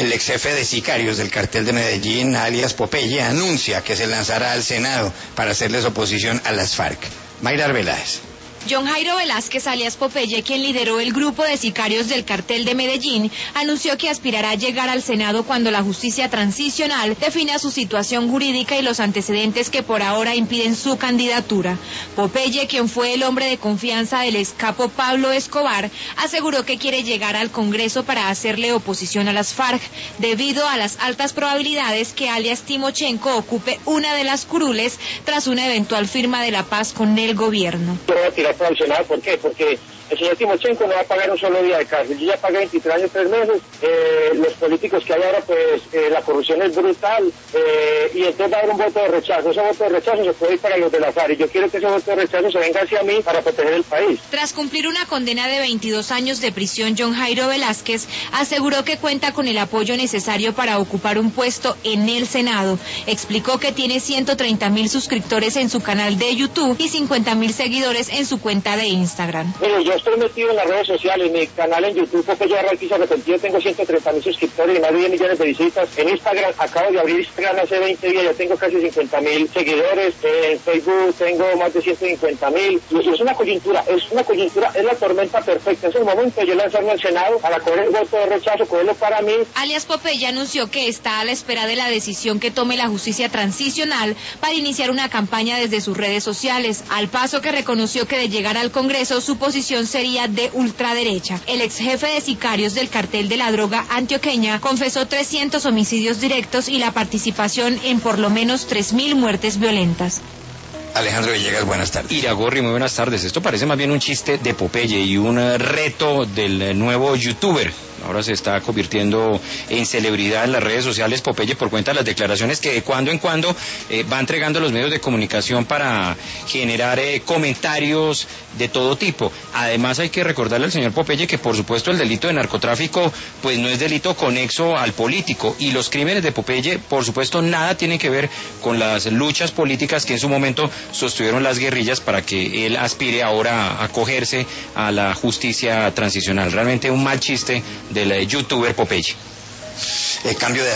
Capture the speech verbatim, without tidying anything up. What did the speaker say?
El ex jefe de sicarios del cartel de Medellín, alias Popeye, anuncia que se lanzará al Senado para hacerles oposición a las FARC. Mayra Arbeláez. John Jairo Velázquez, alias Popeye, quien lideró el grupo de sicarios del cartel de Medellín, anunció que aspirará a llegar al Senado cuando la justicia transicional defina su situación jurídica y los antecedentes que por ahora impiden su candidatura. Popeye, quien fue el hombre de confianza del ex capo Pablo Escobar, aseguró que quiere llegar al Congreso para hacerle oposición a las FARC, debido a las altas probabilidades que alias Timochenko ocupe una de las curules tras una eventual firma de la paz con el gobierno. Sancionado. ¿Por qué? Porque el señor Timochenko no va a pagar un solo día de cárcel. Yo ya pagué veintitrés años, tres meses. Eh, los políticos que hay ahora, pues eh, la corrupción es brutal eh, y entonces va a haber un voto de rechazo. Ese voto de rechazo se puede ir para los de la FARC y yo quiero que ese voto de rechazo se venga hacia mí para proteger el país. Tras cumplir una condena de veintidós años de prisión, John Jairo Velázquez aseguró que cuenta con el apoyo necesario para ocupar un puesto en el Senado. Explicó que tiene ciento treinta mil suscriptores en su canal de YouTube y cincuenta mil seguidores en su cuenta de Instagram. Mire, yo estoy metido en las redes sociales, mi canal en YouTube, porque yo Arranquiza Arrepentido, tengo ciento treinta mil suscriptores y más de diez millones de visitas. En Instagram, acabo de abrir Instagram hace veinte días, ya tengo casi cincuenta mil seguidores. En Facebook tengo más de ciento cincuenta mil. Y es una coyuntura, es una coyuntura, es la tormenta perfecta. Es el momento de yo lanzarme al Senado para coger el voto de rechazo, cogerlo para mí. Alias Popeye anunció que está a la espera de la decisión que tome la justicia transicional para iniciar una campaña desde sus redes sociales, al paso que reconoció que de llegar al Congreso su posición sería de ultraderecha. El ex jefe de sicarios del cartel de la droga antioqueña confesó trescientos homicidios directos y la participación en por lo menos tres mil muertes violentas. Alejandro Villegas, buenas tardes. Iragorri, muy buenas tardes. Esto parece más bien un chiste de Popeye y un reto del nuevo youtuber. Ahora se está convirtiendo en celebridad en las redes sociales Popeye por cuenta de las declaraciones que de cuando en cuando eh, va entregando a los medios de comunicación para generar eh, comentarios de todo tipo. Además hay que recordarle al señor Popeye que por supuesto el delito de narcotráfico pues no es delito conexo al político y los crímenes de Popeye por supuesto nada tienen que ver con las luchas políticas que en su momento sostuvieron las guerrillas para que él aspire ahora a acogerse a la justicia transicional. Realmente un mal chiste del youtuber Popeye. El cambio de